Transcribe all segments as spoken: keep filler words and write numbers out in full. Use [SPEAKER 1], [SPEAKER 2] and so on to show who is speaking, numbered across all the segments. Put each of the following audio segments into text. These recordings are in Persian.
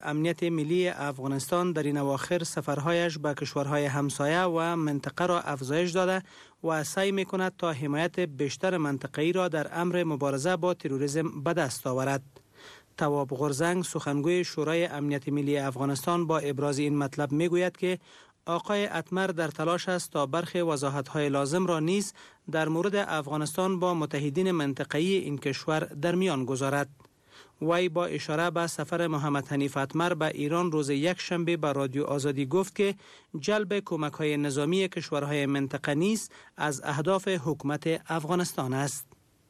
[SPEAKER 1] امنیت ملی افغانستان در این اواخر سفرهایش به کشورهای همسایه و منطقه را افزایش داده و سعی می‌کند تا حمایت بیشتر منطقه‌ای را در امر مبارزه با تروریسم به دست آورد. تواب غرزنگ سخنگوی شورای امنیت ملی افغانستان با ابراز این مطلب میگوید که آقای اتمر در تلاش است تا برخی وضاحت‌های لازم را نیز در مورد افغانستان با متحدین منطقه‌ای این کشور در میان گذارد. وی با اشاره به سفر محمد حنیف اتمر به ایران روز یک شنبه به رادیو آزادی گفت که جلب کمک‌های نظامی کشورهای منطقه نیز از اهداف حکومت افغانستان است.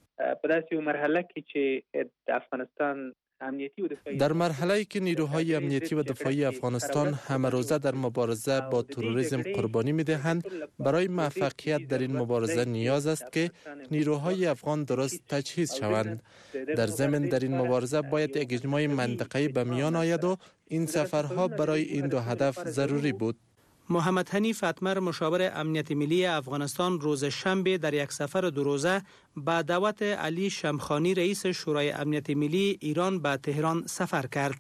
[SPEAKER 2] در مرحله‌ای که نیروهای امنیتی و دفاعی افغانستان همه روزه در مبارزه با تروریسم قربانی می‌دهند، برای موفقیت در این مبارزه نیاز است که نیروهای افغان درست تجهیز شوند. در ضمن در این مبارزه باید یک اجماع منطقه‌ای به میان آید و این سفرها برای این دو هدف ضروری بود.
[SPEAKER 1] محمد حنیف اتمر مشاور امنیت ملی افغانستان روز شنبه در یک سفر دو روزه با دعوت علی شمخانی رئیس شورای امنیت ملی ایران به تهران سفر کرد.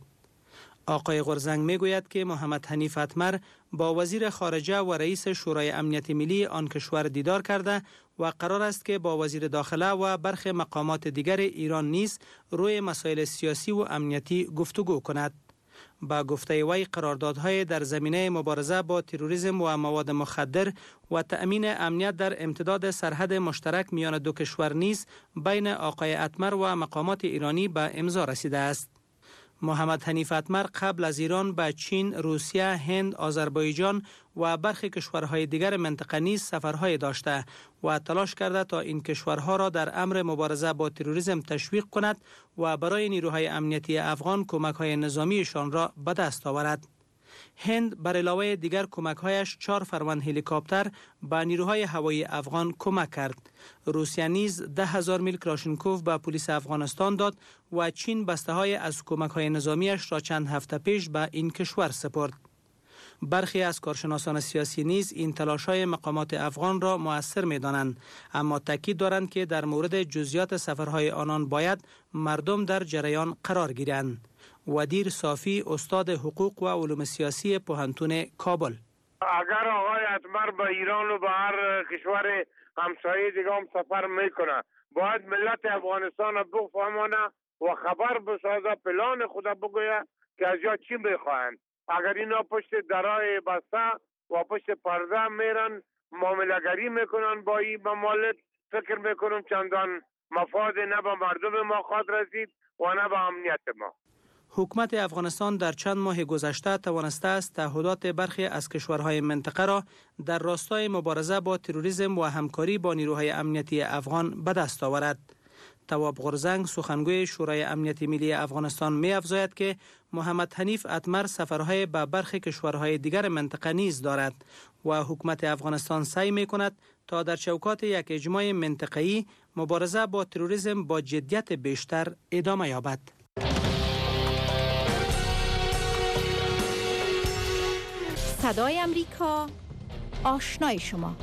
[SPEAKER 1] آقای غرزنگ میگوید که محمد حنیف اتمر با وزیر خارجه و رئیس شورای امنیت ملی آن کشور دیدار کرده و قرار است که با وزیر داخله و برخی مقامات دیگر ایران نیز روی مسائل سیاسی و امنیتی گفتگو کند. با گفته وی قراردادهای در زمینه مبارزه با تروریسم و مواد مخدر و تأمین امنیت در امتداد سرحد مشترک میان دو کشور نیز بین آقای اتمر و مقامات ایرانی به امضا رسیده است. محمد حنیف اتمر قبل از ایران به چین، روسیه، هند، آذربایجان و برخی کشورهای دیگر منطقه نیز سفرهای داشته و تلاش کرده تا این کشورها را در امر مبارزه با تروریسم تشویق کند و برای نیروهای امنیتی افغان کمک‌های نظامیشان را به دست آورد. هند بر علاوه دیگر کمک‌هایش چهار فرمان هلیکوپتر به نیروهای هوایی افغان کمک کرد. روسیه نیز ده هزار میل کلاشینکوف به پلیس افغانستان داد و چین بسته‌های از کمک‌های نظامیش را چند هفته پیش به این کشور سپرد. برخی از کارشناسان سیاسی نیز این تلاش‌های مقامات افغان را مؤثر می‌دانند، اما تاکید دارند که در مورد جزئیات سفرهای آنان باید مردم در جریان قرار گیرند. ودیر صافی استاد حقوق و علوم سیاسی پوهنتون کابل:
[SPEAKER 3] اگر آقای اتمر به ایران و به هر کشور همسایه دیگه هم سفر میکنه، باید ملت افغانستان بفهمانه و خبر بسازه، پلان خود بگویه که از جا چی میخواهند. اگر اینا پشت درای بسته و پشت پرده میرن معامله‌گری میکنن با این ممالک، فکر میکنم چندان مفاد نه به مردم ما خواهد رسید و نه به امنیت ما.
[SPEAKER 1] حکومت افغانستان در چند ماه گذشته توانسته است تعهدات برخی از کشورهای منطقه را در راستای مبارزه با تروریسم و همکاری با نیروهای امنیتی افغان به دست آورد. تواب غرزنگ سخنگوی شورای امنیت ملی افغانستان می افزاید که محمد حنیف اتمر سفرهای به برخی کشورهای دیگر منطقه نیز دارد و حکومت افغانستان سعی می کند تا در چوکات یک اجماع منطقه‌ای مبارزه با تروریسم با جدیت بیشتر ادامه یابد.
[SPEAKER 4] صدای امریکا، آشنای شما.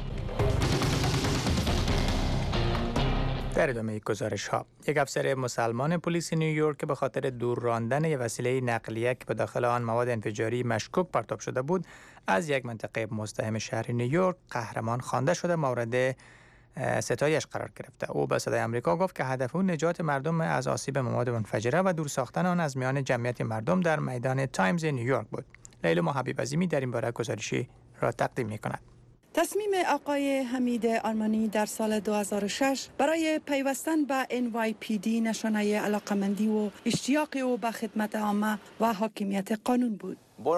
[SPEAKER 5] در ادامه گزارش ها، یک افسر مسلمان پلیس نیویورک که به خاطر دور راندن یک وسیله نقلیه که به داخل آن مواد انفجاری مشکوک پرتاب شده بود از یک منطقه مزدحم شهر نیویورک قهرمان خوانده شده مورد ستایش قرار گرفته. او به صدای آمریکا گفت که هدف او نجات مردم از آسیب مواد منفجره و دور ساختن آن از میان جمعیت مردم در میدان تایمز نیویورک بود. لیلا حبیب عظیمی در این باره گزارشی را تقدیم می‌کند.
[SPEAKER 6] تصمیم آقای حمید آرمانی در سال دو هزار و شش برای پیوستن به ان وای پی دی نشانه علاقمندی و اشتیاق او به خدمت عامه و حاکمیت قانون بود.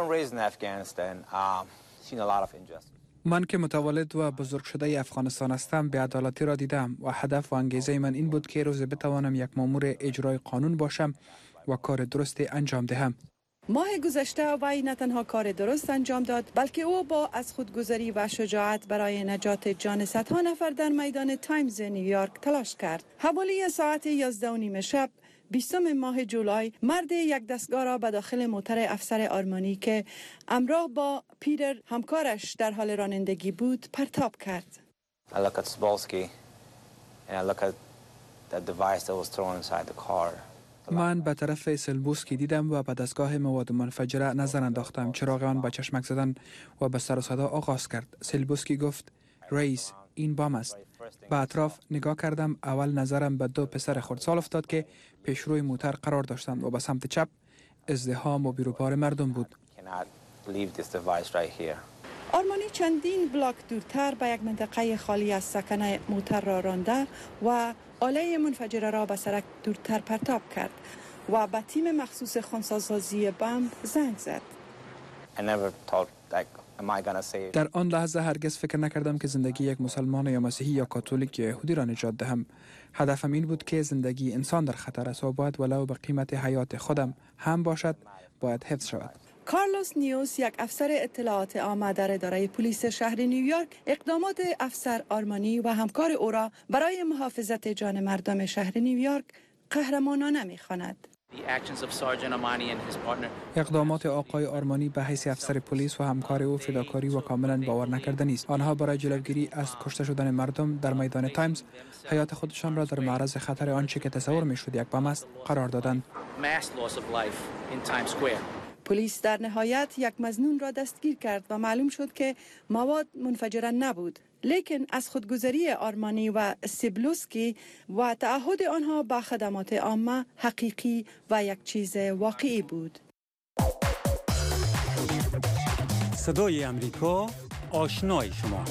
[SPEAKER 7] من که متولد و بزرگ شده افغانستان هستم، بی‌عدالتی را دیدم و هدف و انگیزه من این بود که روزی بتوانم یک مأمور اجرای قانون باشم و کار درستی انجام دهم.
[SPEAKER 6] ماه گذشته وی نه تنها کار درست انجام داد، بلکه او با از خودگذری و شجاعت برای نجات جان صدها نفر در میدان تایمز نیویورک تلاش کرد. حوالی ساعت یازده و نیم شب بیستم ماه جولای مرد یک دستگاه را به داخل موتر افسر آرمانی که همراه با پیتر همکارش در حال رانندگی بود پرتاب کرد.
[SPEAKER 8] I look at Cebulski and I look at the device that was thrown inside the car.
[SPEAKER 7] من به طرف سلبوسکی دیدم و به دستگاه مواد منفجره نظر انداختم. چراغ آن به چشمک زدن و به سر و صدا آغاز کرد. سلبوسکی گفت رئیس این بام است. به اطراف نگاه کردم. اول نظرم به دو پسر خردسال افتاد که پیشروی موتر قرار داشتند و به سمت چپ ازدحام و بیروبار مردم بود.
[SPEAKER 6] آرمانی چندین بلاک دورتر به یک منطقه خالی از سکنه موتر را رانده و آله منفجره را به سرک دورتر پرتاب کرد و به تیم مخصوص خودسازی بمب زنگ زد.
[SPEAKER 7] در آن لحظه هرگز فکر نکردم که زندگی یک مسلمان یا مسیحی یا کاتولیک یا یهودی را نجات دهم. هدفم این بود که زندگی انسان در خطر است و باید ولو به قیمت حیات خودم هم باشد باید حفظ شود.
[SPEAKER 6] کارلوس نیوس، یک افسر اطلاعات عامه در اداره پلیس شهر نیویورک، اقدامات افسر آرمانی و همکار او را برای محافظت جان مردم شهر نیویورک قهرمانانه می‌خواند.
[SPEAKER 7] اقدامات آقای آرمانی به حیث افسر پلیس و همکار او فداکاری و کاملا باور نکردنی است. آنها برای جلوگیری از کشته شدن مردم در میدان تایمز حیات خودشان را در معرض خطر آنچه که تصور می‌شد یک بم است قرار دادند.
[SPEAKER 6] پلیس در نهایت یک مظنون را دستگیر کرد و معلوم شد که مواد منفجره نبود، لیکن از خودگذری آرمانی و سیبلوسکی و تعهد آنها به خدمات عامه حقیقی و یک چیز واقعی بود.
[SPEAKER 8] صدای امریکا، آشنای شما.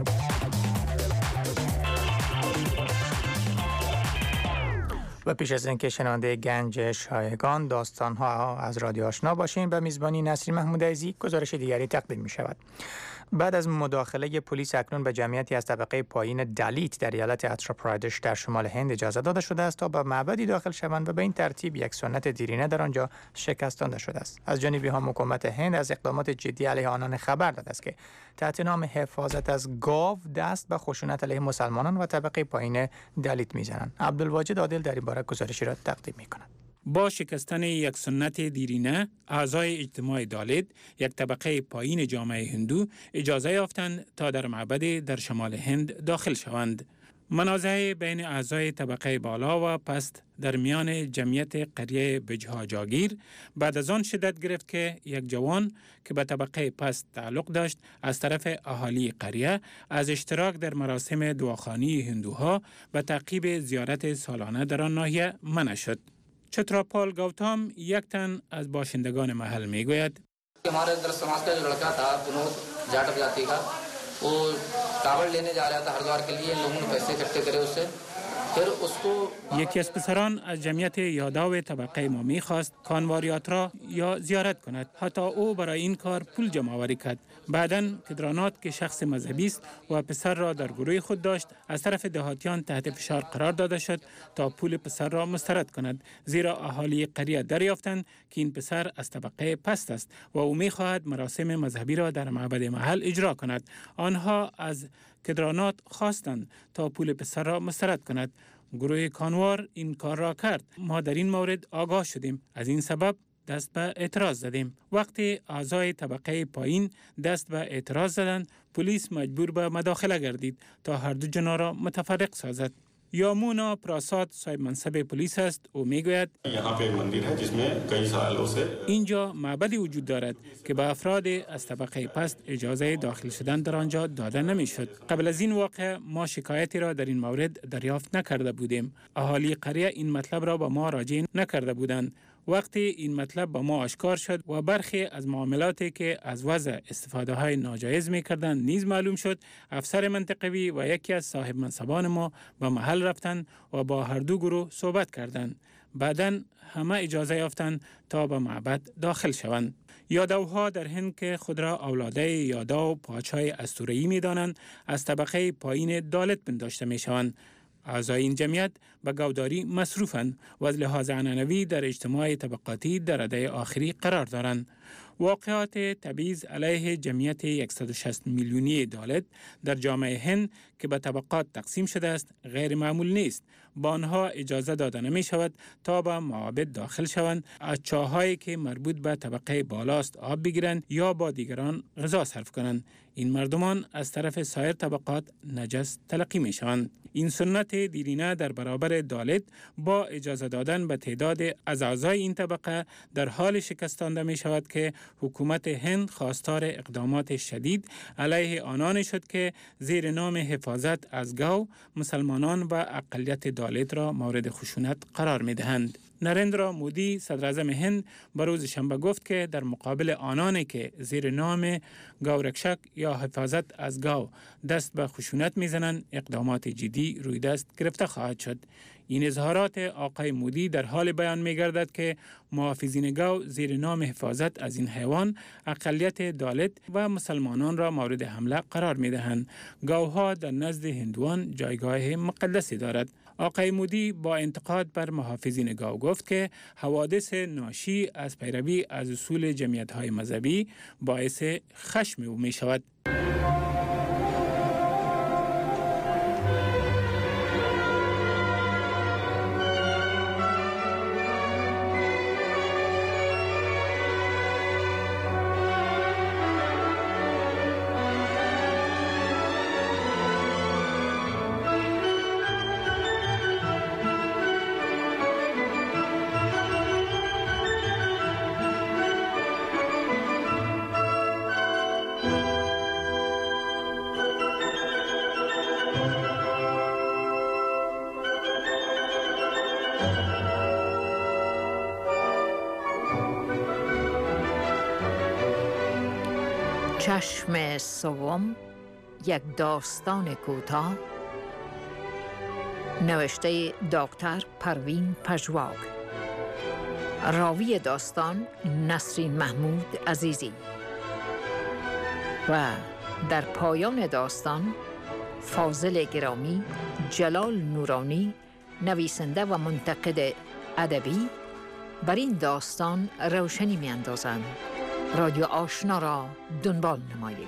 [SPEAKER 5] و پیش از اینکه شنونده گنج شایگان داستان‌ها از رادیو آشنا باشیم، به میزبانی نسرین محمود عزیزی گزارش دیگری تقدیم می شود. بعد از مداخله پلیس اکنون به جمعیتی از طبقه پایین دلیت در ایالت اتر پرادش در شمال هند اجازه داده شده است تا به معبدی داخل شوند و به این ترتیب یک سنت دیرینه در آنجا شکستانده شده است. از جانب هم حکومت هند از اقدامات جدی علیه آنان خبر داده است که تحت نام حفاظت از گاو دست به خشونت علیه مسلمانان و طبقه پایین دلیت میزنند. عبدالواجد عادل در این باره گزارشی را تقدیم می‌کند.
[SPEAKER 9] با شکستن یک سنت دیرینه، اعضای اجتماع دالیت، یک طبقه پایین جامعه هندو، اجازه یافتند تا در معبد در شمال هند داخل شوند. منازعه بین اعضای طبقه بالا و پست در میان جمعیت قریه بجها جاگیر بعد از آن شدت گرفت که یک جوان که به طبقه پست تعلق داشت از طرف اهالی قریه از اشتراک در مراسم دعاخوانی هندوها به تعقیب زیارت سالانه در آن ناحیه منع شد. چتراپال گوتام یک تن از باشندگان محل می گوید
[SPEAKER 10] हमारे दर समाज का जो लड़का था विनोद जाटव जाति का वो कावड़ लेने जा रहा था हरिद्वार के लिए लोगों ने पैसे इकट्ठे करे उससे फिर उसको
[SPEAKER 9] یکی از پسران از جمعیت یاداو طبقه ما می خواست کانواریات را یا زیارت کند. حتی او برای این کار پول جمع آوری کرد. بعداً کدرانات که شخص مذهبی است و پسر را در گروه خود داشت از طرف دهاتیان تحت فشار قرار داده شد تا پول پسر را مسترد کند، زیرا اهالی قریه دریافتند که این پسر از طبقه پست است و او می خواهد مراسم مذهبی را در معبد محل اجرا کند. آنها از کدرانات خواستند تا پول پسر را مسترد کند. گروه کانوار این کار را کرد. ما در این مورد آگاه شدیم. از این سبب دست به اعتراض زدیم. وقتی اعضای طبقه پایین دست به اعتراض زدند، پلیس مجبور به مداخله گردید تا هر دو جنا را متفرق سازد. یامونا پراساد صاحب منصب پلیس است. او میگوید اینجا معبدی وجود دارد که به افراد از طبقه پست اجازه داخل شدن در آنجا داده نمیشد. قبل از این واقع ما شکایتی را در این مورد دریافت نکرده بودیم. اهالی قریه این مطلب را به ما راجع نکرده بودند. وقتی این مطلب با ما آشکار شد و برخی از معاملاتی که از وضع استفاده های ناجایز می کردن نیز معلوم شد، افسر منطقوی و یکی از صاحب منصبان ما به محل رفتند و با هر دو گروه صحبت کردند. بعداً همه اجازه یافتند تا به معبد داخل شوند. یادوها در هند که خود را اولاده یادو پادشاه اسطوره‌ای می دانند، از طبقه پایین دالت پنداشته می شوند. اعضای این جمعیت به گوداری مصروفند و از لحاظ عنعنوی در اجتماع طبقاتی در رده آخری قرار دارند. واقعات تبعیض علیه جمعیت صد و شصت میلیونی دالت در جامعه هند که به طبقات تقسیم شده است غیر معمول نیست. با آنها اجازه داده نمی شود تا به معابد داخل شوند، از چاهایی که مربوط به طبقه بالاست آب بگیرند یا با دیگران غذا صرف کنند. این مردمان از طرف سایر طبقات نجس تلقی می شوند. این سنت دیرینه در برابر دالت با اجازه دادن به تعداد از اعضای این طبقه در حال شکستانده می شود که حکومت هند خواستار اقدامات شدید علیه آنان شد که زیر نام حفاظت از گاو مسلمانان و اقلیت دالت را مورد خشونت قرار می دهند. نریندرا مودی صدر اعظم هند به روز شنبه گفت که در مقابل آنانی که زیر نام گاورکشک یا حفاظت از گاو دست به خشونت میزنند اقدامات جدی روی دست گرفته خواهد شد. این اظهارات آقای مودی در حال بیان می گردد که محافظین گاو زیر نام حفاظت از این حیوان اقلیت دالت و مسلمانان را مورد حمله قرار می دهند. گاوها در نزد هندوان جایگاه مقدسی دارد. آقای مودی با انتقاد بر محافظین گاو گفت که حوادث ناشی از پیروی از اصول جمعیت‌های مذهبی باعث خشم او می شود.
[SPEAKER 11] چشم سوم، یک داستان کوتاه، نوشته دکتر پروین پژواک، راوی داستان نسرین محمود عزیزی و در پایان داستان فاضل گرامی جلال نورانی نویسنده و منتقد ادبی بر این داستان روشنی می اندازند. رادیو آشنا را دنبال نمایید.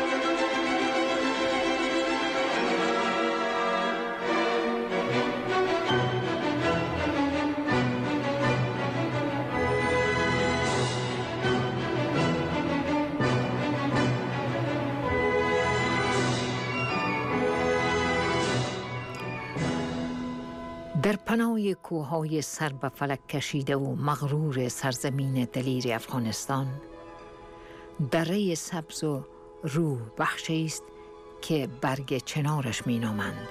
[SPEAKER 11] در پناه کوههای سر به فلک کشیده و مغرور سرزمین دلیر افغانستان، دره سبز و روح بخشی است که برگ چنارش می نامند.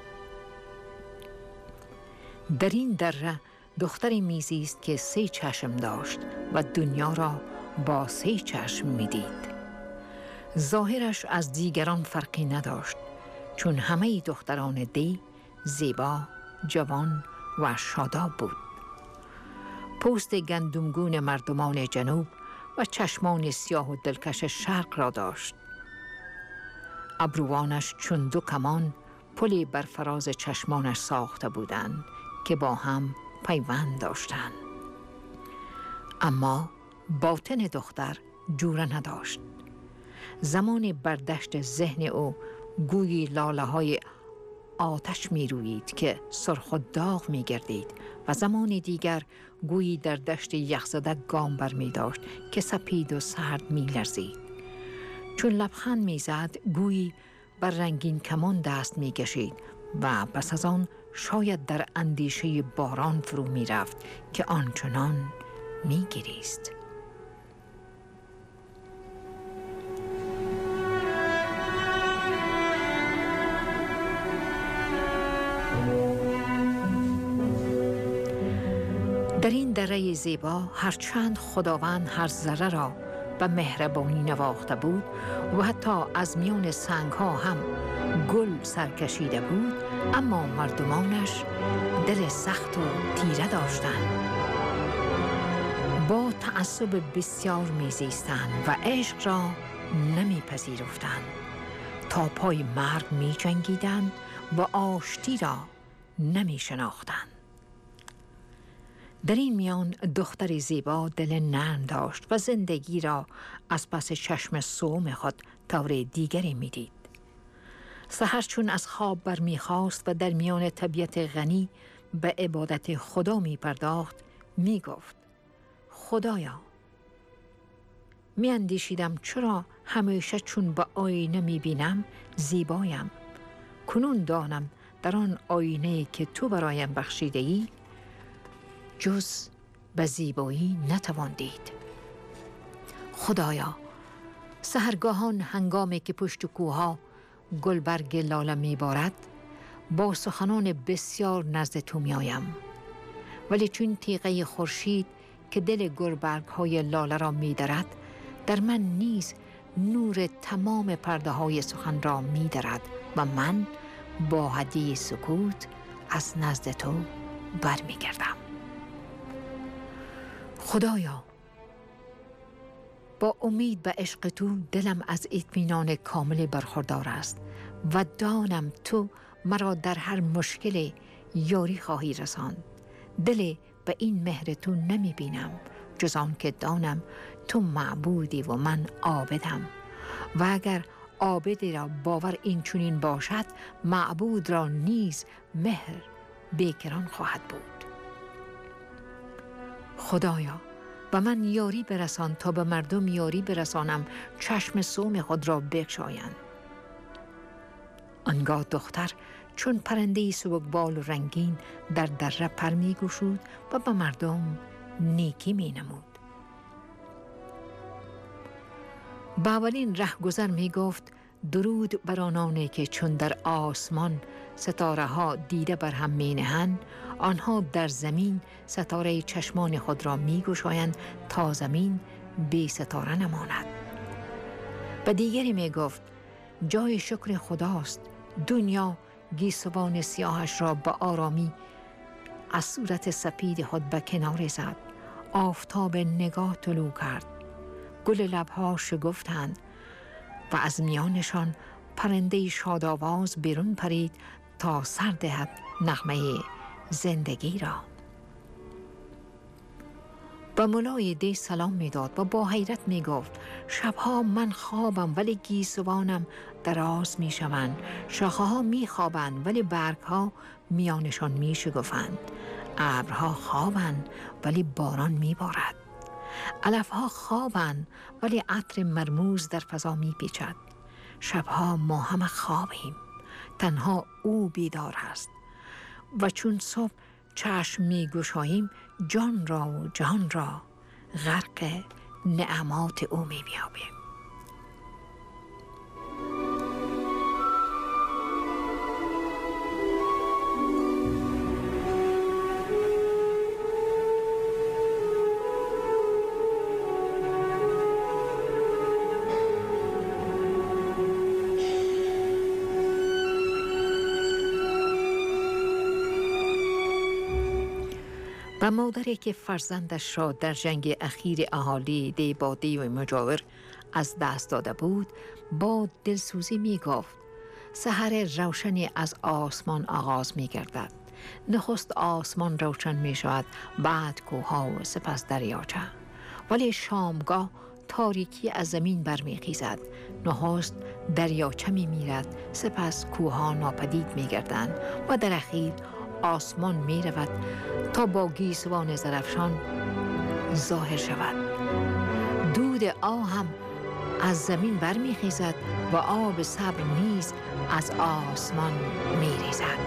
[SPEAKER 11] در این دره دختری میزی است که سه چشم داشت و دنیا را با سه چشم می دید. ظاهرش از دیگران فرقی نداشت، چون همه دختران دی زیبا، جوان و شاداب بود. پوست گندمگون مردمان جنوب و چشمان سیاه و دلکش شرق را داشت. ابروانش چون دو کمان پلی بر فراز چشمانش ساخته بودند که با هم پیوند داشتند. اما باطن دختر جوره نداشت. زمان بردشت ذهن او گویی لاله های آتش می روید که سرخ و داغ می گردید و زمان دیگر گویی در دشت یخزده گام بر می داشت که سپید و سرد می لرزید. چون لبخند می زد گویی بر رنگین کمان دست می کشید و پس از آن شاید در اندیشه باران فرو می رفت که آنچنان می گریست. در این دره زیبا هرچند خداوند هر ذره را به مهربانی نواخته بود و حتی از میان سنگ ها هم گل سرکشیده بود، اما مردمانش دل سخت و تیره داشتند. با تعصب بسیار میزیستند و عشق را نمیپذیرفتند. تا پای مرگ می جنگیدند و آشتی را نمی شناختند. در این میان دختر زیبا دل نرم داشت و زندگی را از پس چشم سوم خود طور دیگری می دید. سحر چون از خواب بر می خواست و در میان طبیعت غنی به عبادت خدا می پرداخت، می گفت: خدایا، می اندیشیدم چرا همیشه چون به آینه می بینم زیبایم. کنون دانم در آن آینه که تو برایم بخشیده ای جز به زیبایی نتوان دید. خدایا، سحرگاهان هنگامی که پشت کوها گلبرگ لاله میبارد با سخنان بسیار نزد تو میایم، ولی چون تیغه خورشید که دل گلبرگ های لاله را میدرد در من نیز نور تمام پرده های سخن را میدرد و من با هدیه سکوت از نزد تو برمیگردم. خدایا، با امید به عشق تو دلم از اطمینان کامل برخوردار است و دانم تو مرا در هر مشکل یاری خواهی رساند. دل به این مهر تو نمی بینم جز آن که دانم تو معبودی و من عابدم، و اگر عابدی را باور این چنین باشد معبود را نیز مهر بیکران خواهد بود. خدایا، و من یاری برسان تا به مردم یاری برسانم چشم صوم خود را بگشایند. آنگاه دختر چون پرنده سبکبال و رنگین در دره پر می گشود و به مردم نیکی می نمود. با اولین رهگذر می گفت درود بر آنانی که چون در آسمان ستاره ها دیده بر هم می نهند، آنها در زمین ستاره چشمان خود را می گشایند تا زمین بی ستاره نماند. و دیگری می گفت جای شکر خداست، دنیا گیسوان سیاهش را به آرامی از صورت سپید خود به کنار زد. آفتاب نگاه طلوع کرد، گل لبها شگفتند و از میانشان پرنده شادآواز بیرون پرید تا سر دهد نغمه زندگی را. به مولای دی سلام می داد و با حیرت می گفت شبها من خوابم ولی گیسوانم دراز می شوند، شاخه ها می خوابند ولی برگ ها میانشان می شکفند، ابرها خوابند ولی باران می بارد، علف ها خوابند ولی عطر مرموز در فضا می پیچد. شبها ما همه خوابیم، تنها او بیدار است و چون صبح چشم می گشاییم جان را و جهان را غرق نعمات او می بیابیم. و مادری که فرزندش را در جنگ اخیر اهالی دیبادی و مجاور از دست داده بود با دلسوزی می گفت سحر روشنی از آسمان آغاز می گردد. نخست آسمان روشن می شود، بعد کوها و سپس دریاچه، ولی شامگاه تاریکی از زمین برمی خیزد. نخست دریاچه می میرد، سپس کوها ناپدید می گردند و در اخیر آسمان می رود تا با گیسوان زرفشان ظاهر شود. دود آهم از زمین برمی خیزد و آب صبر نیز از آسمان می ریزد.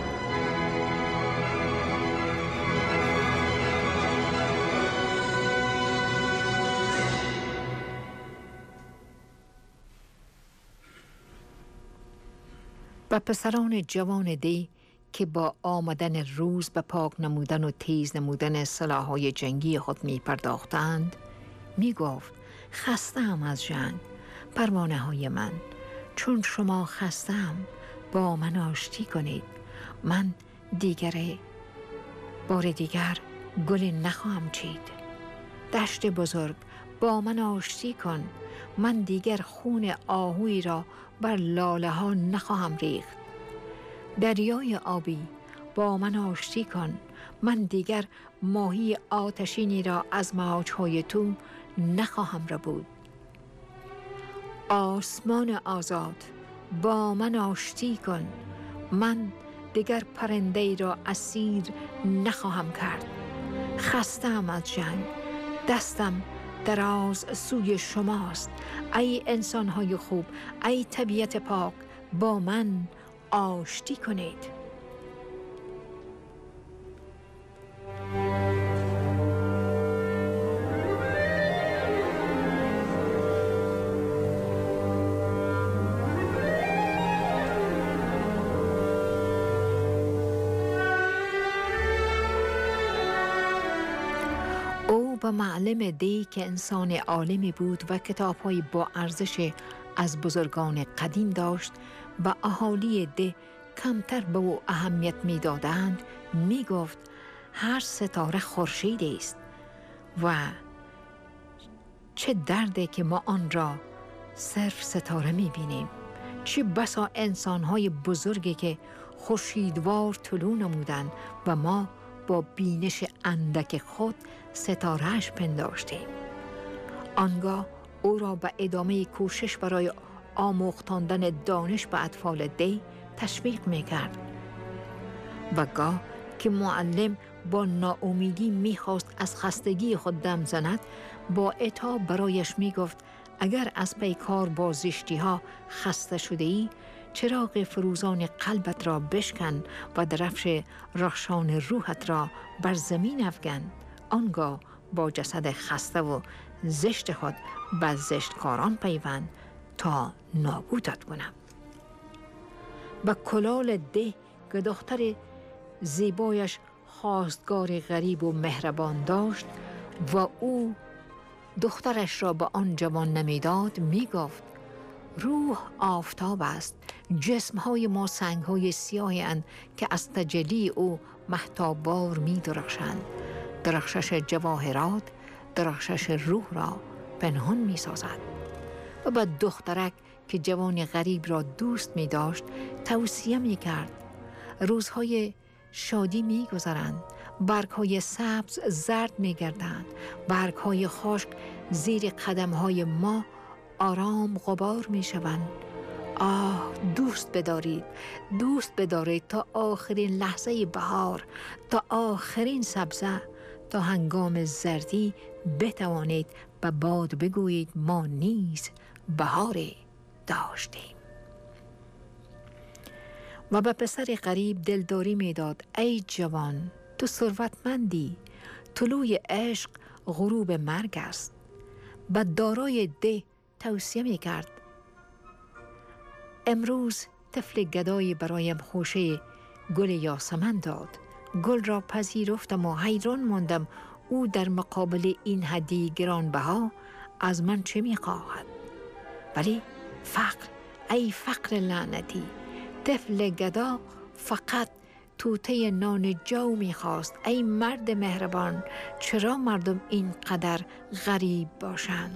[SPEAKER 11] و پسران جوان دی که با آمدن روز به پاک نمودن و تیز نمودن سلاح‌های جنگی خود می پرداختند می گفت خستم از جنگ پروانه های من، چون شما خستم با من آشتی کنید، من دیگر بار دیگر گل نخواهم چید. دشت بزرگ با من آشتی کن، من دیگر خون آهوی را بر لاله ها نخواهم ریخت. دریای آبی با من آشتی کن، من دیگر ماهی آتشینی را از موج‌های تو نخواهم ربود. آسمان آزاد با من آشتی کن، من دیگر پرنده‌ای را اسیر نخواهم کرد. خستم از جنگ، دستم دراز سوی شماست. ای انسان‌های خوب، ای طبیعت پاک، با من آشتی کنید. به معلم دی که انسان عالمی بود و کتاب‌های با ارزش از بزرگان قدیم داشت و اهالی ده کمتر به او اهمیت می دادند می گفت هر ستاره خورشید است و چه درده که ما آن را صرف ستاره می بینیم. چه بسا انسان‌های بزرگی که خورشیدوار طلوع نمودند و ما با بینش اندک خود ستارهش پنداشتیم. آنگاه او را به ادامه کوشش برای آموختاندن دانش به اطفال دی تشویق می‌کرد و گاه که معلم با ناامیدی می‌خواست از خستگی خود دم زند با عتاب برایش می‌گفت اگر از پیکار با زشتی‌ها خسته شده‌ای چراغ فروزان قلبت را بشکن و درفش رخشان روحت را بر زمین افکن. آنگاه با جسد خسته و زشت خود به زشتکاران پیوند تا نابودت کنم. با کلال ده که دختر زیبایش خواستگار غریب و مهربان داشت و او دخترش را به آن جوان نمیداد می گفت روح آفتاب است، جسمهای ما سنگهای سیاهی اند که از تجلی او مهتاب‌وار می درخشند. درخشش جواهرات درخشش روح را پنهان می سازد. و به دخترک که جوان غریب را دوست می داشت توصیه می کرد روزهای شادی می گذرند، برگهای سبز زرد می گردند، برگهای خشک زیر قدمهای ما آرام غبار می شوند. آه دوست بدارید، دوست بدارید تا آخرین لحظه بهار، تا آخرین سبزه، تا هنگام زردی بتوانید به باد بگویید ما نیز بهاری داشتیم. و به پسر غریب دلداری میداد ای جوان تو ثروتمندی، طلوع عشق غروب مرگ است. به دارای ده توصیه می کرد امروز طفل گدایی برایم خوشه گل یاسمن داد. گل را پذیرفتم و حیران ماندم او در مقابل این هدیه گرانبها از من چه می خواهد؟ ولی فقر، ای فقر لعنتی، طفل گدا فقط توته نان جو می خواست. ای مرد مهربان، چرا مردم اینقدر غریب باشند؟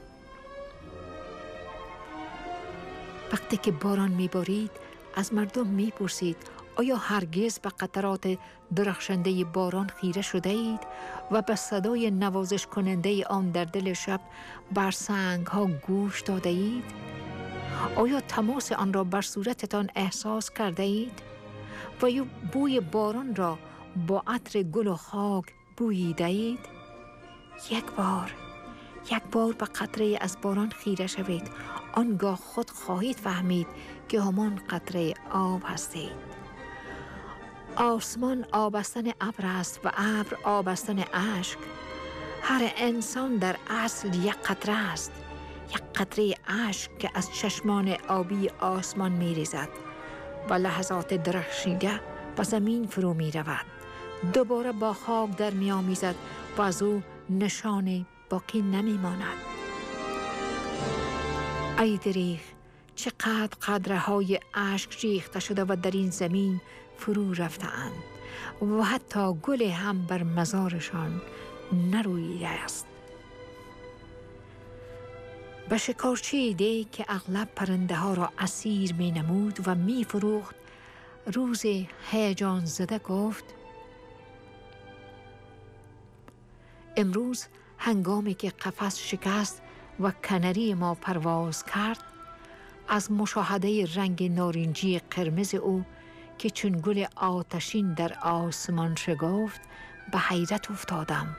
[SPEAKER 11] وقتی که باران می بارید از مردم می پرسید آیا هرگز به قطرات درخشنده باران خیره شده اید و به صدای نوازش کننده آن در دل شب بر سنگ ها گوش داده اید؟ آیا تماس آن را بر صورتتان احساس کرده اید؟ و یا بوی باران را با عطر گل و خاک بوییده اید؟ یک بار یک بار به قطره از باران خیره شوید، آنگاه خود خواهید فهمید که همان قطره آب هستید. آسمان آبستن ابر است و ابر آبستن اشک. هر انسان در اصل یک قطره است، یک قطره اشک که از چشمان آبی آسمان می ریزد و لحظات درخشیده به زمین فرو می رود، دوباره با خاک در می آمیزد و از او نشانی باقی نمی ماند. ای دریغ، چقدر قطره های اشک ریخته شده و در این زمین فرو رفته اند و حتی گل هم بر مزارشان نرویده است. به شکارچی دی که اغلب پرنده ها را اسیر می نمود و می فروخت روز هیجان زده گفت امروز هنگامی که قفس شکست و کنری ما پرواز کرد، از مشاهده رنگ نارنجی قرمز او که چون گل آتشین در آسمان شکفت به حیرت افتادم.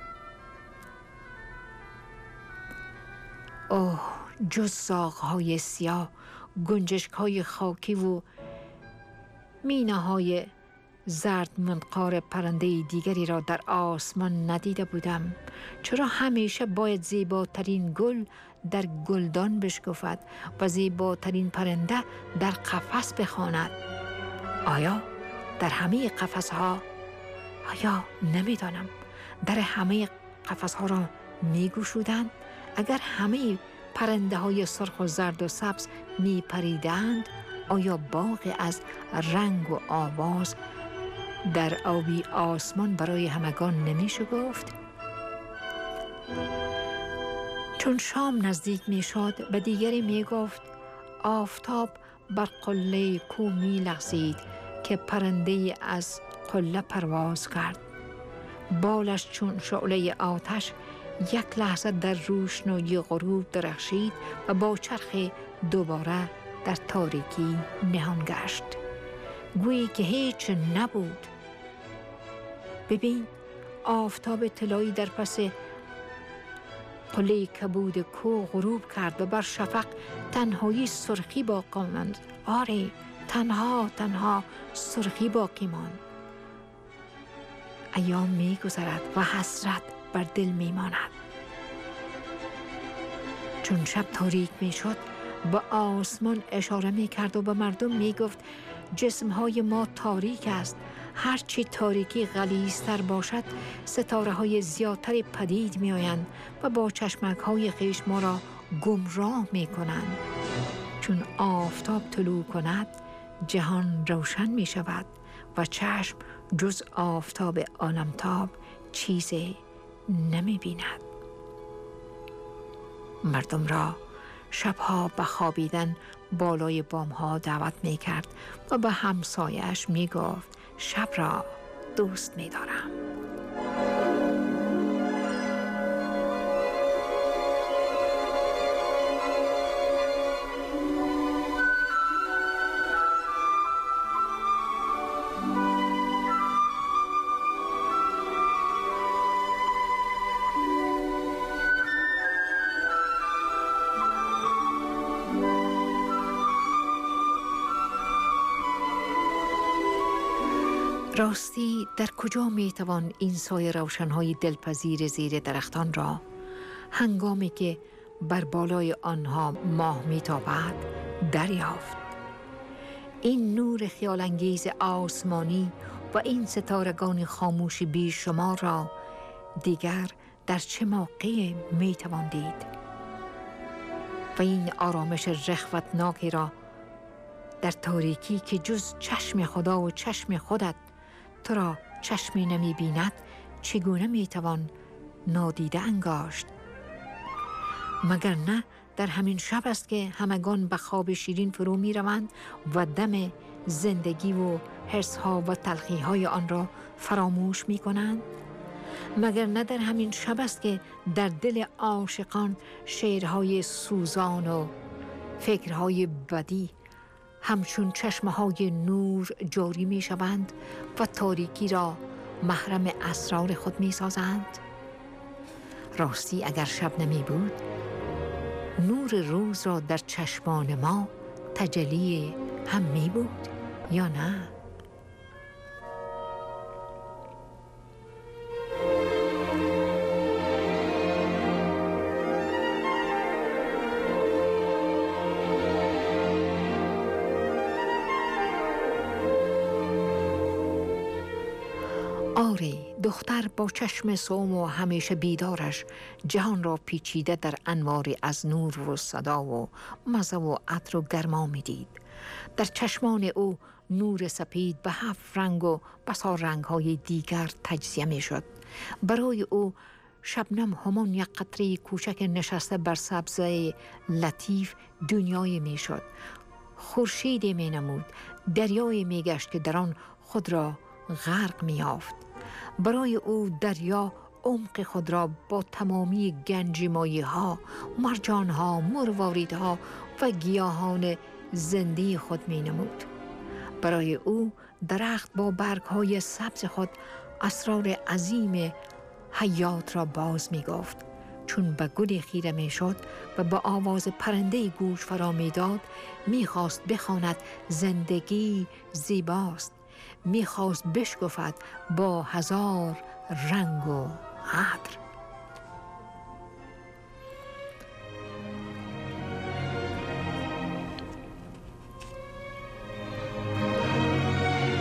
[SPEAKER 11] اوه، جز زاغ‌های سیاه، گنجشک‌های خاکی و مینه‌های زرد منقار پرنده دیگری را در آسمان ندیده بودم. چرا همیشه باید زیباترین گل در گلدان بشکفد و زیباترین پرنده در قفس بخواند؟ آیا در همه قفس‌ها؟ آیا نمی‌دانم در همه قفس‌ها را می گشودند، اگر همه پرنده های سرخ و زرد و سبز می پریدند، آیا باغ از رنگ و آواز در آبی آسمان برای همگان نمی شگفت؟ چون شام نزدیک می شد به دیگری می گفت آفتاب بر قله کو می لغزید که پرنده از قله پرواز کرد. بالش چون شعله آتش یک لحظه در روشنایی غروب درخشید و با چرخ دوباره در تاریکی نهان گشت، گویی که هیچ نبود. ببین، آفتاب طلایی در پس قله کبود کو غروب کرد و بر شفق تنهایی سرخی باقی ماند. آره، تنها تنها سرخی باقی ماند. ایام می گذرد و حسرت بر دل می ماند. چون شب تاریک می شد به آسمان اشاره می کرد و به مردم می گفت جسمهای ما تاریک است. هرچی تاریکی غلیظتر باشد ستاره های زیادتر پدید می آیند و با چشمک های خویش ما را گمراه می کنند. چون آفتاب طلوع کند جهان روشن می شود و چشم جز آفتاب عالمتاب چیزی نمی بیند. مردم را شبها به خوابیدن بالای بامها دعوت می کرد و به همسایش می گفت شب را دوست می دارم. راستی در کجا می توان این سایه روشنهای دلپذیر زیر درختان را هنگامی که بر بالای آنها ماه می تابد دریافت؟ این نور خیالانگیز آسمانی و این ستارگان خاموش بی شمار را دیگر در چه موقع می توان دید؟ و این آرامش رخوتناکی را در تاریکی که جز چشم خدا و چشم خودت تو را چشمی نمی بیند چگونه می توان نادیده انگاشت؟ مگر نه در همین شب است که همگان به خواب شیرین فرو می روند و دم زندگی و حرصها و تلخیهای آن را فراموش می کنند؟ مگر نه در همین شب است که در دل عاشقان شعرهای سوزان و فکرهای بدی همچون چشمهای نور جاری می شوند و تاریکی را محرم اسرار خود می سازند؟ راستی اگر شب نمی بود نور روز را در چشمان ما تجلی هم می بود یا نه؟ آری، دختر با چشم صوم و همیشه بیدارش جهان را پیچیده در انواری از نور و صدا و مزه و عطر و گرما می دید. در چشمان او نور سپید به هفت رنگ و بسا رنگ‌های دیگر تجزیه می شد. برای او شبنم همان یک قطره کوچک نشسته بر سبزه لطیف دنیای می شد. خورشیدی می نمود، دریای می گشت که در آن خود را غرق می یافت. برای او دریا عمق خود را با تمامی گنج مایه ها، مرجان ها، مروارید ها و گیاهان زنده خود می نمود. برای او درخت با برگ های سبز خود اسرار عظیم حیات را باز می گفت. چون به گل خیره می شد و با آواز پرنده گوش فرا می داد، می خواست بخواند زندگی زیباست. می خواست بشکفد با هزار رنگ و عطر.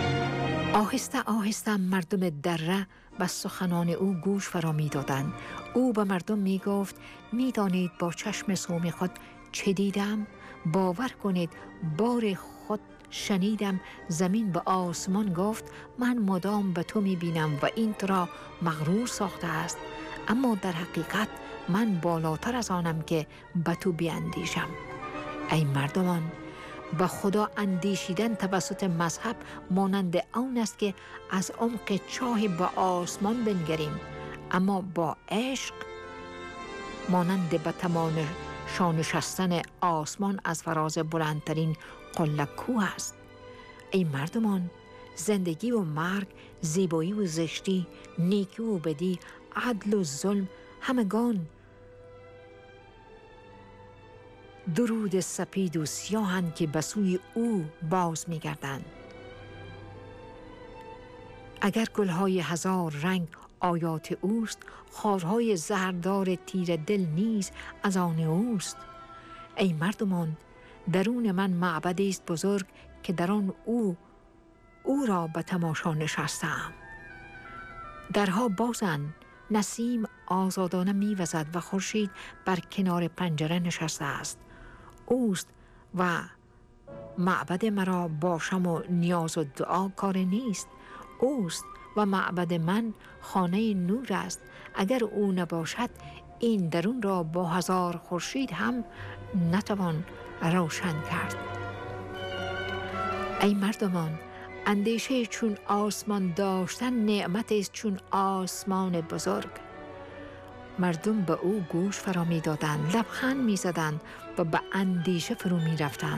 [SPEAKER 11] آهسته آهسته مردم دره به سخنان او گوش فرا می دادند. او به مردم می گفت می دانید با چشم سوم خود چه دیدم؟ باور کنید بار خود شنیدم. زمین به آسمان گفت من مدام به تو می بینم و این تو را مغرور ساخته است، اما در حقیقت من بالاتر از آنم که به تو بیاندیشم. ای مردمان، به خدا اندیشیدن توسط مذهب مانند آن است که از عمق چاه به آسمان بنگریم، اما با عشق مانند به تمام شانشستن آسمان از فراز بلندترین قله کوه است. ای مردمان، زندگی و مرگ، زیبایی و زشتی، نیکی و بدی، عدل و ظلم، همگان درود سپید و سیاهند که به سوی او باز می گردند. اگر گلهای هزار رنگ آیات اوست، خارهای زهردار تیر دل نیز از آن اوست. ای مردمان، درون من معبدی است بزرگ که در آن او او را به تماشا نشستم. درها بازند، نسیم آزادانه می‌وزد و خورشید بر کنار پنجره نشسته است. اوست و معبد مرا باشم و نیاز و دعا کار نیست. اوست و معبد من خانه نور است. اگر او نباشد این درون را با هزار خورشید هم نتوان روشن کرد. ای مردمان، اندیشه چون آسمان داشتن نعمت است چون آسمان بزرگ. مردم به او گوش فرا می دادند، لبخند می زدند و به اندیشه فرو می رفتند.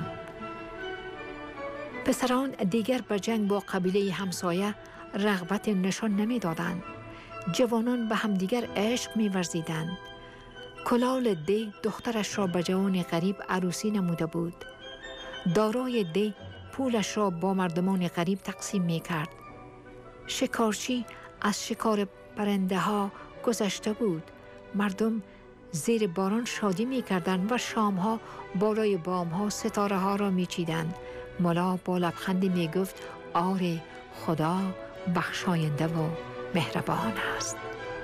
[SPEAKER 11] پسران دیگر به جنگ با قبیله همسایه رغبت نشان نمی دادند. جوانان به همدیگر عشق می ورزیدند. کلال دی دخترش را به جوان غریب عروسی نموده بود. دارای دی پولش را با مردمان غریب تقسیم می کرد. شکارچی از شکار پرنده ها گذشته بود. مردم زیر باران شادی می کردند و شام ها بالای بام ها ستاره ها را می چیدند. ملا با لبخندی می گفت آره، خدا بخشاینده و مهربان است.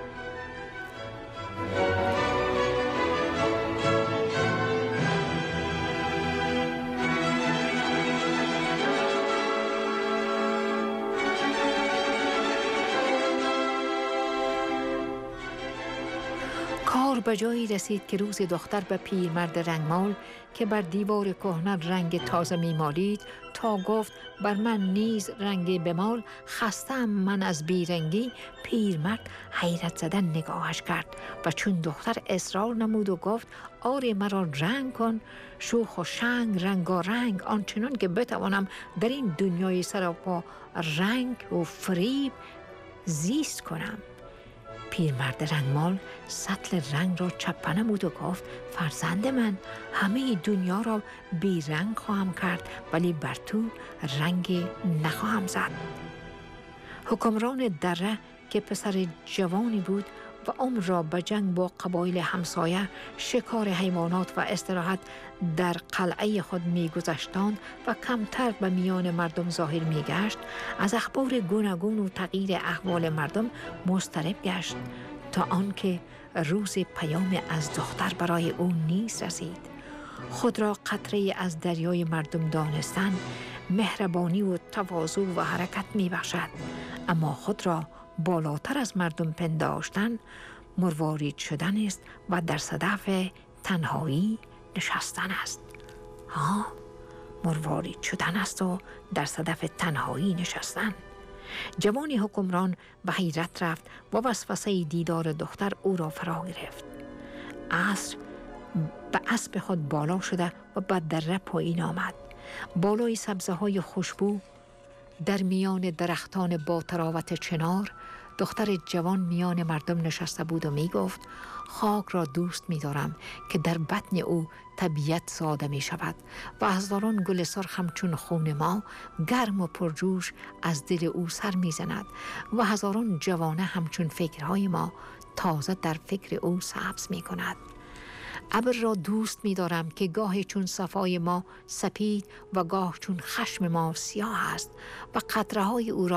[SPEAKER 11] کار به جایی رسید که روز دختر به پیرمرد رنگمال که بر دیوار کهنه رنگ تازه می‌مالید تا گفت بر من نیز رنگ بمال، خستم من از بیرنگی. پیرمرد حیرت زدن نگاهش کرد و چون دختر اصرار نمود و گفت آره مرا رنگ کن، شوخ و شنگ رنگارنگ، آنچنان که بتوانم در این دنیای سراپا رنگ و فریب زیست کنم. پیرمرد رنگمال سطل رنگ را چپه نمود و گفت فرزند من، همه دنیا را بی رنگ خواهم کرد ولی بر تو رنگ نخواهم زد. حکمران دره که پسر جوانی بود و عمر را به جنگ با قبایل همسایه، شکار حیوانات و استراحت در قلعه خود می‌گذشتاند و کمتر به میان مردم ظاهر می‌گشت، از اخبار گوناگون و تغییر احوال مردم مضطرب گشت تا آنکه روز پیام از دختر برای او نیز رسید. خود را قطره از دریای مردم دانستن مهربانی و تواضع و حرکت می‌بخشد، اما خود را بالاتر از مردم پنداشتن مروارید شدن است و در صدف تنهایی نشستن است. ها، مروارید شدن است و در صدف تنهایی نشستن. جوانی حکمران به حیرت رفت و وسوسه دیدار دختر او را فرا گرفت. عصر به اسب خود بالا شده و به دره پایین آمد. بالای سبزه های خوشبو در میان درختان با تراوت چنار، دختر جوان میان مردم نشسته بود و می گفت خاک را دوست می دارم که در بطن او طبیعت زاده می شود و هزاران گل سرخ همچون خون ما گرم و پرجوش از دل او سر می زند و هزاران جوانه همچون فکرهای ما تازه در فکر او سبز می کند. ابر را دوست می دارم که گاه چون صفای ما سپید و گاه چون خشم ما سیاه است و قطره های او را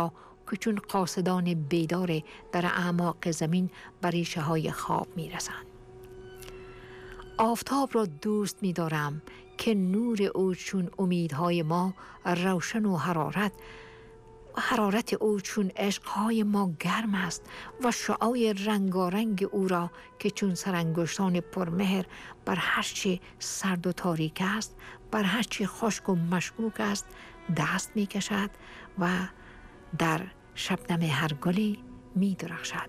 [SPEAKER 11] که چون قاصدان بیدار در اعماق زمین بر ریشه های خواب می رسند. آفتاب را دوست می دارم که نور او چون امیدهای ما روشن و حرارت و حرارت او چون عشقهای ما گرم است و شعاع رنگارنگ او را که چون سرانگشتان پرمهر بر هرچی سرد و تاریک است، بر هرچی خشک و مشکوک است دست می کشد و در شبنم هر گلی می درخشد.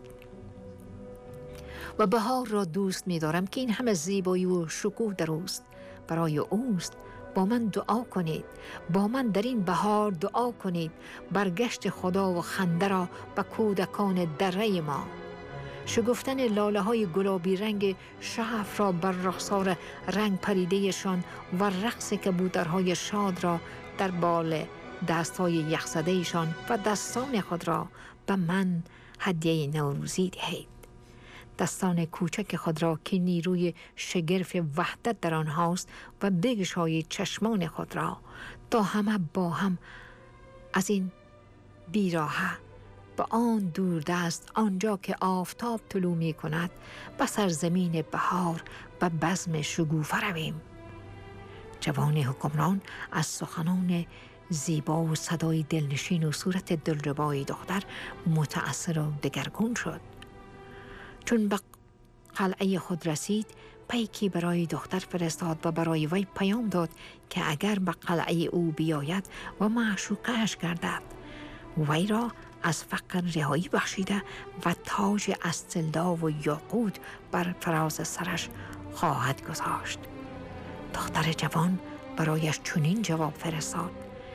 [SPEAKER 11] و بهار را دوست می دارم که این همه زیبایی و شکوه در اوست، برای اوست. با من دعا کنید، با من در این بهار دعا کنید، برگشت خدا و خنده را به کودکان دره ما. شگفتن لاله های گلابی رنگ شعف را بر رخسار رنگ پریدهشان و رقص کبوترهای شاد را در بال دستهای یخزدهشان و دستان خود را به من هدیه نوروزی دهید. دستان کوچک خود را که نیروی شگرف وحدت در آنهاست و بگشایید چشمان خود را تا همه با هم از این بیراهه به آن دوردست آنجا که آفتاب طلوع می کند به سرزمین بهار و بزم شگوفه رویم. جوان حکمران از سخنان زیبا و صدای دلنشین و صورت دلربای دختر متأثر و دگرگون شد. چون به قلعه خود رسید پیکی برای دختر فرستاد و برای وی پیام داد که اگر به قلعه او بیاید و معشوقش گردد وی را از فقر رهایی بخشیده و تاج از طلا و یاقوت بر فراز سرش خواهد گذاشت. دختر جوان برایش چنین جواب فرستاد: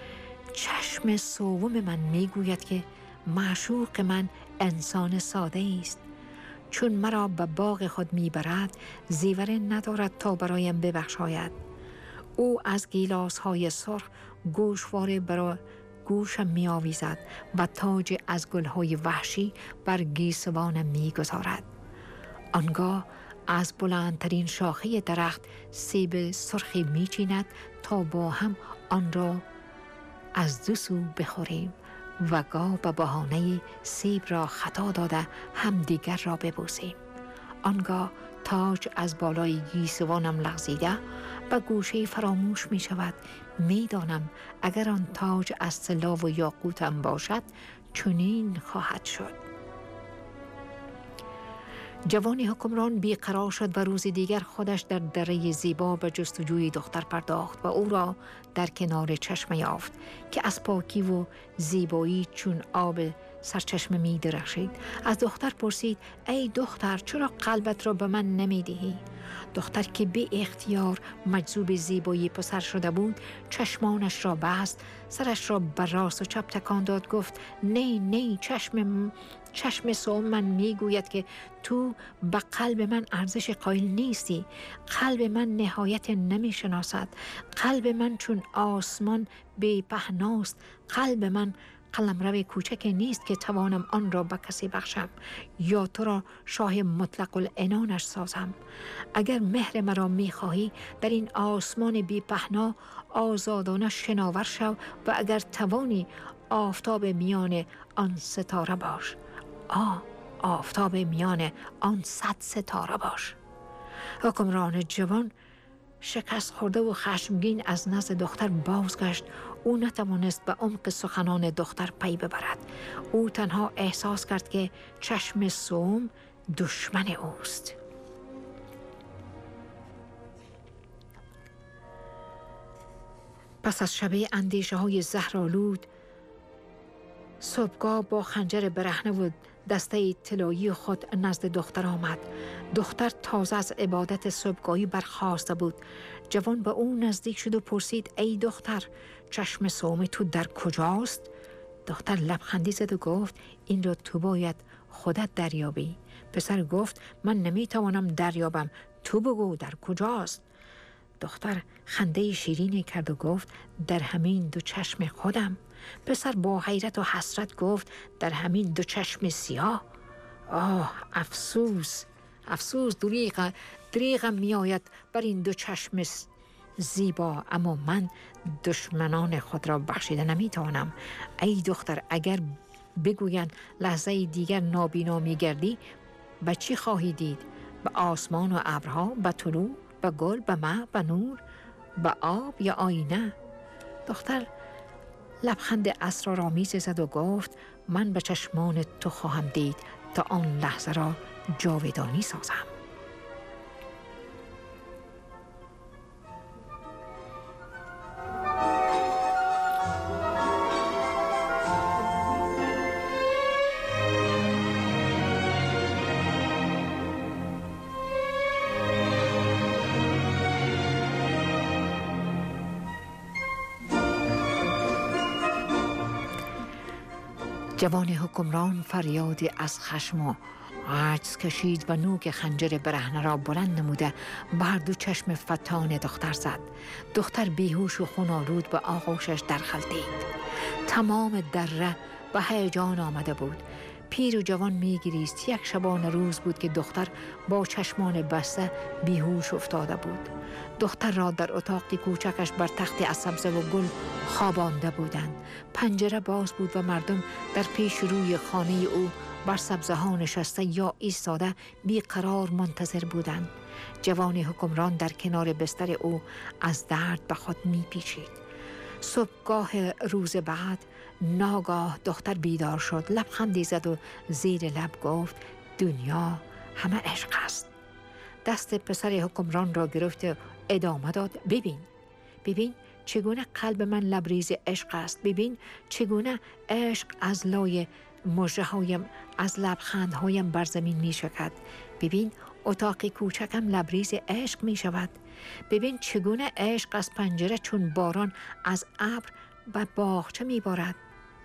[SPEAKER 11] چشم سوم من میگوید که معشوق من انسان ساده است. چون مرا به باغ خود میبرد زیوره ندارد تا برایم ببخشاید. او از گیلاس های سرخ گوشواره برای گوشم می آویزد و تاج از گلهای وحشی بر گیسوانم می گذارد. آنگاه از بلندترین شاخه درخت سیب سرخی می چیند تا با هم آن را از دو سو بخوریم و گاه به بهانه سیب را خطا داده هم دیگر را ببوسیم. آنگاه تاج از بالای گیسوانم لغزیده و گوشه فراموش می شود. می دانم اگر آن تاج از طلا و یاقوتم باشد چنین خواهد شد. جوان حکمران بیقرار شد و روز دیگر خودش در دره زیبا به جستجوی دختر پرداخت و او را در کنار چشمه یافت که از پاکی و زیبایی چون آب سرچشمه می درخشید. از دختر پرسید: ای دختر، چرا قلبت را به من نمی دهی؟ دختر که بی اختیار مجذوب زیبایی پسر شده بود چشمانش را بست، سرش را بر راست و چپ تکان داد، گفت: نه نه، چشم چشم سوم من میگوید که تو به قلب من ارزش قائل نیستی. قلب من نهایت نمی شناسد. قلب من چون آسمان بی پهناست. قلب من قلمرو کوچک نیست که توانم آن را به کسی بخشم یا تو را شاه مطلق العنانش سازم. اگر مهر مرا میخواهی در این آسمان بی پهنا آزادانه شناور شو و اگر توانی آفتاب میان آن ستاره باش. آه آفتاب میان آن صد ستاره باش. حکمران جوان شکست خورده و خشمگین از نزد دختر بازگشت. او نتوانست به عمق سخنان دختر پی ببرد. او تنها احساس کرد که چشم سوم دشمن اوست. پس از شبه اندیشه های زهرآلود صبحگاه با خنجر برهنه و دسته طلایی خود نزد دختر آمد. دختر تازه از عبادت صبحگاهی برخاسته بود. جوان به او نزدیک شد و پرسید: ای دختر، چشم سوم تو در کجاست؟ دختر لبخندی زد و گفت: این را تو باید خودت دریابی. پسر گفت: من نمیتوانم دریابم، تو بگو در کجاست؟ دختر خنده شیرینی کرد و گفت: در همین دو چشم خودم. پسر با حیرت و حسرت گفت: در همین دو چشم سیاه؟ آه افسوس افسوس دریغ دریغم می آید بر این دو چشم زیبا، اما من دشمنان خود را بخشیده نمی توانم. ای دختر، اگر بگویند لحظه دیگر نابینا می‌گردی، به چی خواهی دید؟ به آسمان و ابرها، به طلوع، به گل، به مه، به نور، به آب یا آینه؟ دختر لبخند اسرارآمیزی زد و گفت من به چشمان تو خواهم دید تا آن لحظه را جاودانی سازم. جوان حکمران فریادی از خشم و عجز کشید و نوک خنجر برهنه را بلند نموده به هر دو چشم فتان دختر زد. دختر بیهوش و خون‌آلود به آغوشش درخلتید. تمام دره به هیجان آمده بود. پیر و جوان می‌گریست. یک شبانه روز بود که دختر با چشمان بسته بیهوش افتاده بود. دختر را در اتاق کوچکش بر تخت از سبزه و گل خوابانده بودند. پنجره باز بود و مردم در پیش روی خانه او بر سبزه ها نشسته یا ایستاده بیقرار منتظر بودند. جوان حکمران در کنار بستر او از درد به خود می پیچید. صبحگاه روز بعد ناگاه دختر بیدار شد. لبخندی زد و زیر لب گفت دنیا همه عشق است. دست پسر حکمران را گرفت و ادامه داد ببین ببین چگونه قلب من لبریز عشق است. ببین چگونه عشق از لای مژه هایم از لبخند هایم بر زمین می شکد. ببین اتاق کوچکم لبریز عشق می شود. ببین چگونه عشق از پنجره چون باران از ابر به باغچه می بارد.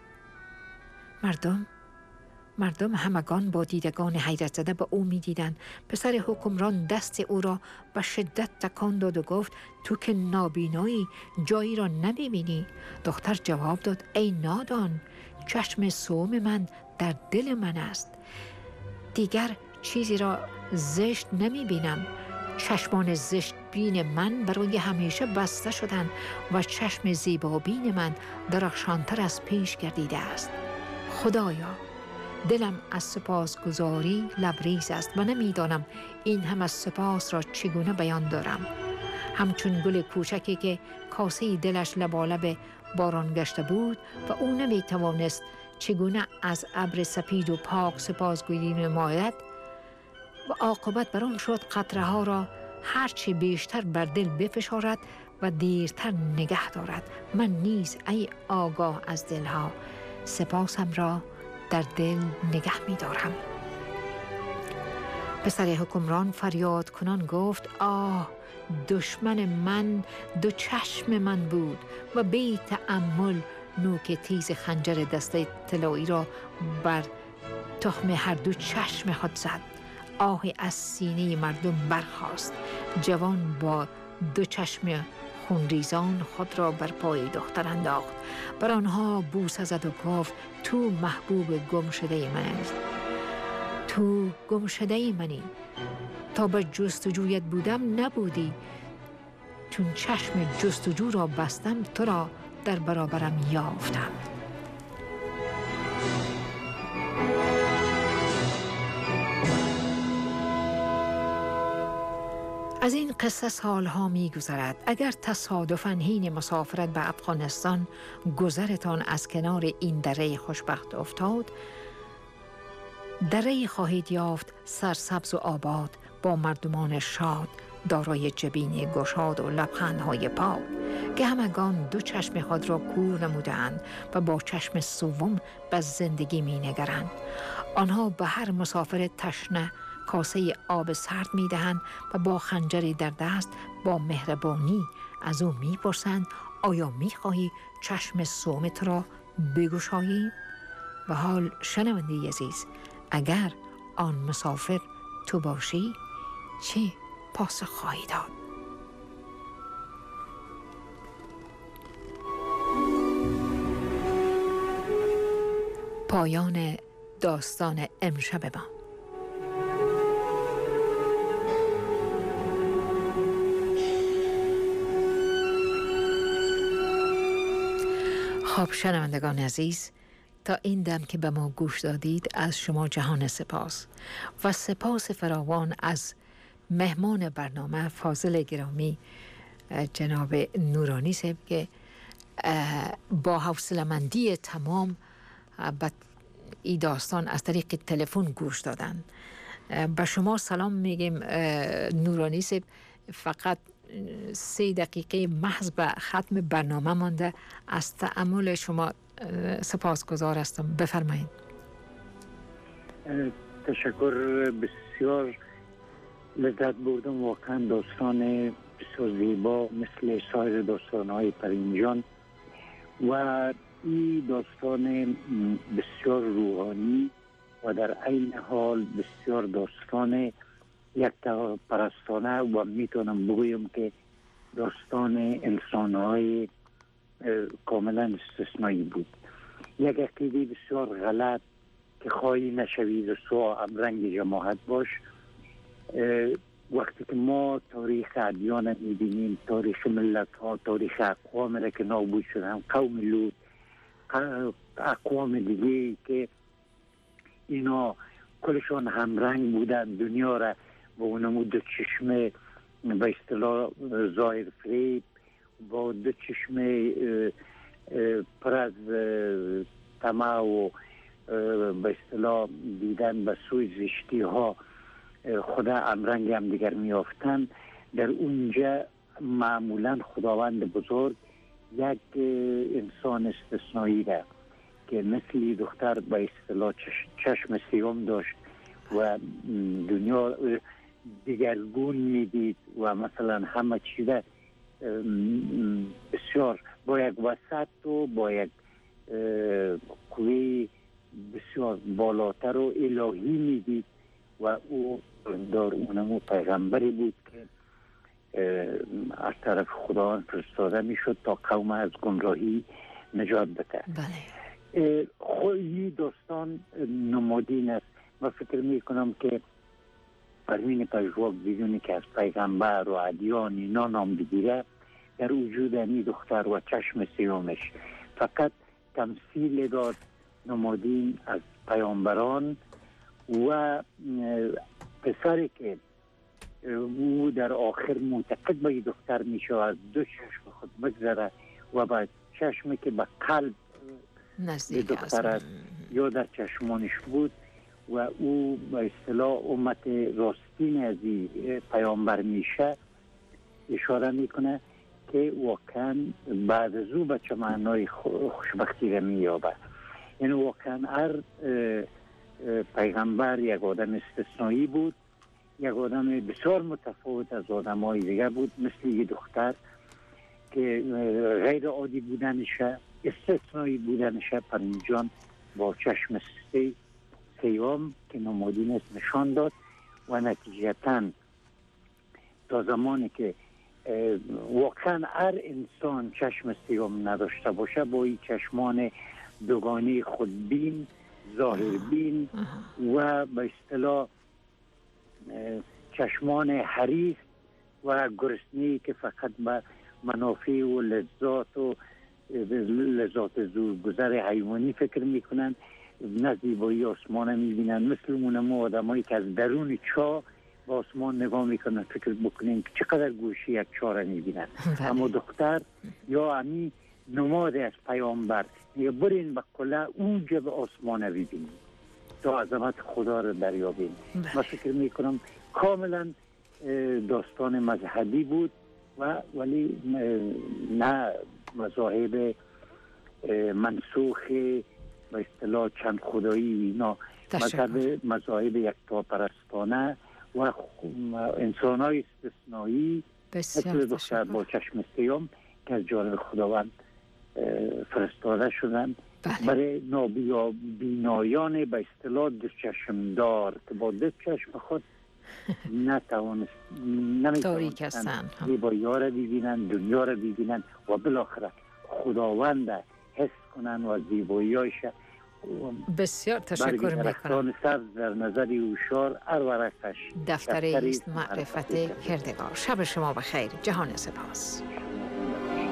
[SPEAKER 11] مردم مردم همگان با دیدگان حیرت زده به او می دیدند. پسر حکمران دست او را به شدت تکان داد و گفت تو که نابینایی جایی را نمی بینی؟ دختر جواب داد ای نادان، چشم سوم من در دل من است. دیگر چیزی را زشت نمی بینم. چشمان زشت بین من برای همیشه بسته شدند و چشم زیبا بین من درخشانتر از پیش گردیده است. خدایا، دلم از سپاسگزاری لبریز است و نمیدانم این هم از سپاس را چگونه بیان دارم. همچون گل کوچکی که کاسه دلش لبالب باران گشته بود و او نمیتوانست چگونه از ابر سپید و پاک سپاسگویی نماید و عاقبت بر آن شد قطره ها را هرچی بیشتر بر دل بفشارد و دیرتر نگه دارد. من نیز ای آگاه از دلها سپاسم را در دل نگه می دارم. پسر حکمران فریاد کنان گفت آه، دشمن من دو چشم من بود و بی تأمل نوک تیز خنجر دسته طلایی را بر تخم هر دو چشم خود زد. آهی از سینه مردم برخاست. جوان با دو چشم خونریزان خود را بر پای دختر انداخت. بر آنها بوسه زد و گفت تو محبوب گم شده من است. تو گم شده منی. تا به جستجویت بودم نبودی. چون چشم جستجو را بستم تو را در برابرم یافتم. از این قصه سالها می گذرد. اگر تصادفاً حین مسافرت به افغانستان گذرتان از کنار این دره خوشبخت افتاد، دره خواهید یافت سرسبز و آباد با مردمان شاد دارای جبین گشاد و لبخندهای پاک که همگان دو چشم خود را کور نمودند و با چشم سوم به زندگی می نگرند. آنها به هر مسافر تشنه کاسه آب سرد می دهند و با خنجری در دست با مهربانی از او می پرسند آیا می خواهی چشم سومت را بگشایی؟ و حال شنونده عزیز، اگر آن مسافر تو باشی چه پاسخ خواهی داد؟ پایان داستان امشب ما. خب شنوندگان عزیز، تا این دم که به ما گوش دادید از شما جهان سپاس و سپاس فراوان از مهمان برنامه فاضل گرامی جناب نورانی صاحب که با حوصله‌مندی تمام به این داستان از طریق تلفن گوش دادن. به شما سلام میگیم نورانی صاحب، فقط سه دقیقه محض به ختم برنامه مانده، از تأمل شما سپاسگزار هستم. بفرمایید.
[SPEAKER 12] تشکر، بسیار لذت بردم. واقعا داستان بسیار زیبا مثل سایر داستان‌های پرینجان و این داستان بسیار روحانی و در عین حال بسیار داستان یک پرستانه و میتونم بگویم که داستان انسان‌های کاملا استثنایی بود. یک عقیده بسیار غلط که خواهی نشوید و سوا رنگ جماعت باش. وقتی که ما تاریخ ادیان میبینیم، تاریخ ملت ها، تاریخ اقوام را که نابود شدن، قوم لوط، اقوام دیگه که اینا کلشان همرنگ بودن، دنیا را با اونمو دو چشمه به اصطلاح ظاهر فریب، با دو چشمه پر از طمع و به اصطلاح دیدن به سوی زشتی ها خدا همرنگ هم دیگر میافتن. در اونجا معمولا خداوند بزرگ یک انسان استثنایی را که مثل دختر به اصطلاح چشم سیام داشت و دنیا دیگرگون میدید و مثلا همه چیزه بسیار با یک وسط و با یک قوی بسیار بالاتر و الهی میدید و او دار اونمو پیغمبری بود که از طرف خداوند فرستاده میشد تا قوم از گمراهی نجات بده. بله. خیلی داستان نمادین است. من فکر میکنم که پروین پژواک بدونی که از پیغمبر و ادیان اینا نام بگیره، در وجود این دختر و چشم سیومش فقط تمثیل داد نمادین از پیامبران و پسری که او در آخر معتقد به این دختر میشه از دو چشم خود بگذره و با چشمی که به قلب دختر یا در چشمانش بود و او به اصطلاح امت راستین از این پیامبر میشه اشاره میکنه که واقعا بعد از او به چه معنای خوشبختی را مییابه. یعنی واقعا هر پیغمبر یک آدم استثنایی بود، یک آدم بسیار متفاوت از آدم های دیگه بود، مثل یک دختر که غیر عادی بودنشه، استثنایی بودنشه. پرینجان با چشم سی سیام که نمادین نشان داد و نتیجتا تا زمانی که واقعا هر انسان چشم سیام نداشته باشه، با این چشمان دوگانه خودبین، ظاهربین و به اصطلاح چشمان حریص و گرسنه‌ای که فقط به منافع و لذات و لذات زورگذر حیوانی فکر میکنن، نه زیبایی آسمان میبینن. مثل اونمو آدمایی که از درون چاه به آسمان نگاه میکنن، فکر بکنین که چقدر گوشی یک چاه را میبینن. اما دختر یا امی نماد از پیامبر میگه برین به قله اونجا به آسمان ببینیم تا عظمت خدا رو دریابیم. من فکر میکنم کاملا داستان مذهبی بود و ولی نه مذاهب منسوخ به اصطلاح چند خدایی اینا، مذهب مذاهب یکتا پرستانه و انسان های استثنایی مثل دختر با چشم سیام که از جانب خداوند فرستاده شدن. بله. برای نابینایان به اصطلاح دو چشم دار که با دو چشم خود نتوانست نمیتوانستن زیبایی ها را ببینن، دنیا را ببینن و بالاخره خداوند حس کنن و زیبایی هایش.
[SPEAKER 11] بسیار تشکر میکنم.
[SPEAKER 12] سبز در نظر اوشار هر ورقش
[SPEAKER 11] دفتری است معرفت کردگار. شب شما بخیر. جهان سپاس.